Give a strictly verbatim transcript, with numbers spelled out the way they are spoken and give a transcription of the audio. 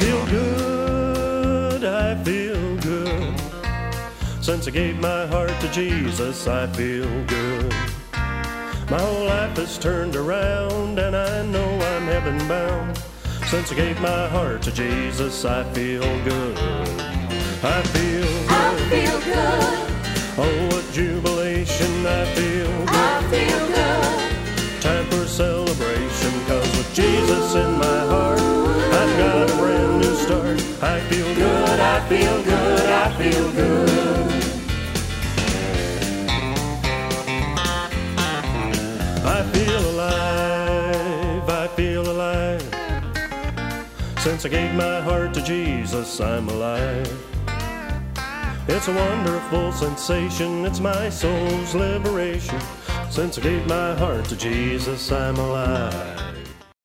feel good, I feel good. Since I gave my heart to Jesus, I feel good. My whole life has turned around, and I know I'm heaven bound. Since I gave my heart to Jesus, I feel good. I feel good. I feel good. Oh, what jubilation, I feel good. I feel good. Time for celebration, 'cause with Jesus in my heart, I've got a brand new start. I feel good, I feel good, I feel good. I feel alive, I feel alive. Since I gave my heart to Jesus, I'm alive. It's a wonderful sensation, it's my soul's liberation. Since I gave my heart to Jesus, I'm alive.